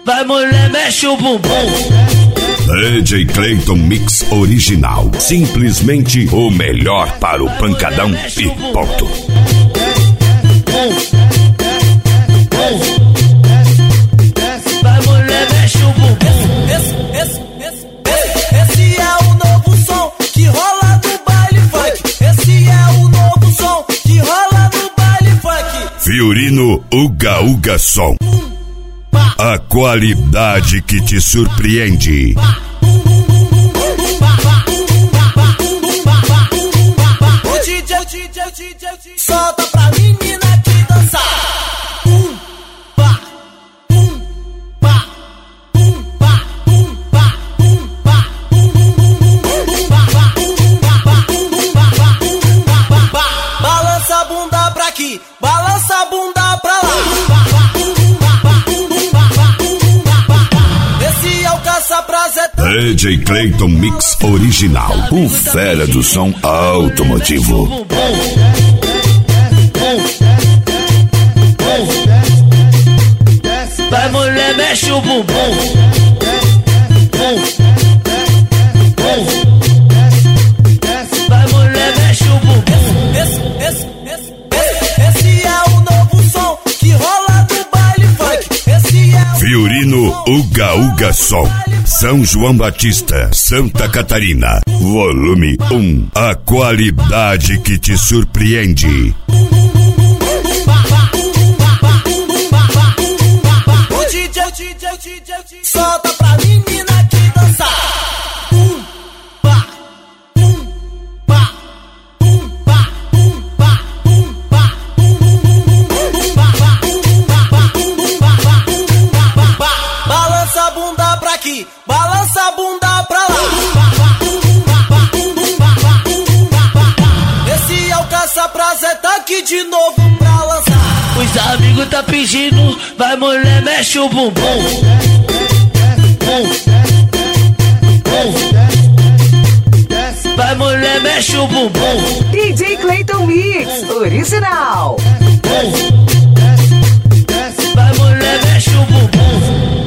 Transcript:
vai mulher, mexe o bumbum. DJ Clayton Mix Original. Simplesmente o melhor para o pancadão e ponto. Vai mulher, mexe o bumbum. Esse é o novo som que rola no baile funk. Esse é o novo som que rola no baile funk. Fiorino Uga Uga Som. A qualidade que te surpreende. O DJ solta pra menina que dançar. Balança a bunda pra aqui, balança a bunda pra lá. Esse é o caça-prazer. DJ Clayton Mix Original. O fera do som automotivo. Vai mulher, mexe o bumbum. Vai mulher, mexe o bumbum. Esse é o novo som que rola no baile funk. Esse é o Fiorino Uga Uga Som. São João Batista, Santa Catarina. Volume 1. A qualidade que te surpreende. O DJ solta pra menina que dançar. Balança a bunda pra aqui, balança a bunda pra lá. Esse é o caça-prazer, tá aqui de novo pra lançar. Os amigos tá pedindo, vai mulher, mexe o bumbum. Vai mulher, mexe o bumbum. DJ Clayton Mix Original. Vai mulher, mexe o bumbum.